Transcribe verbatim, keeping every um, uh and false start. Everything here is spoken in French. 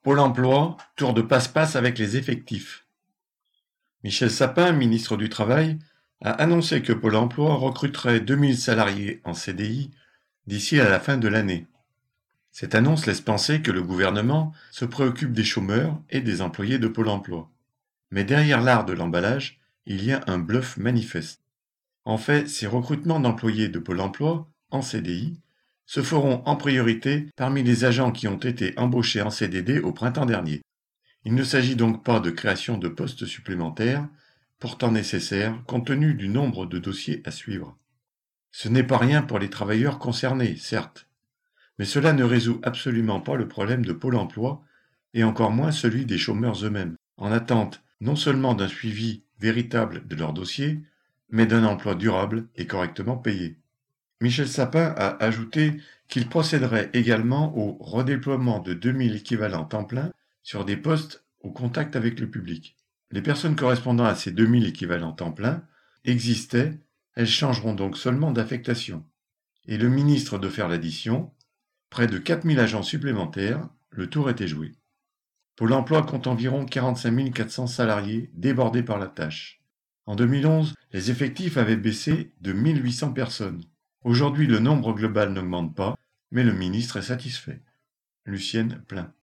Pôle emploi, tour de passe-passe avec les effectifs. Michel Sapin, ministre du Travail, a annoncé que Pôle emploi recruterait deux mille salariés en C D I d'ici à la fin de l'année. Cette annonce laisse penser que le gouvernement se préoccupe des chômeurs et des employés de Pôle emploi. Mais derrière l'art de l'emballage, il y a un bluff manifeste. En fait, ces recrutements d'employés de Pôle emploi en C D I se feront en priorité parmi les agents qui ont été embauchés en C D D au printemps dernier. Il ne s'agit donc pas de création de postes supplémentaires, pourtant nécessaires compte tenu du nombre de dossiers à suivre. Ce n'est pas rien pour les travailleurs concernés, certes, mais cela ne résout absolument pas le problème de Pôle emploi et encore moins celui des chômeurs eux-mêmes, en attente non seulement d'un suivi véritable de leur dossier, mais d'un emploi durable et correctement payé. Michel Sapin a ajouté qu'il procéderait également au redéploiement de deux mille équivalents temps plein sur des postes au contact avec le public. Les personnes correspondant à ces deux mille équivalents temps plein existaient, elles changeront donc seulement d'affectation. Et le ministre de faire l'addition, près de quatre mille agents supplémentaires, le tour était joué. Pôle emploi compte environ quarante-cinq mille quatre cents salariés débordés par la tâche. En deux mille onze, les effectifs avaient baissé de mille huit cents personnes. Aujourd'hui, le nombre global n'augmente pas, mais le ministre est satisfait. Lucienne Plein.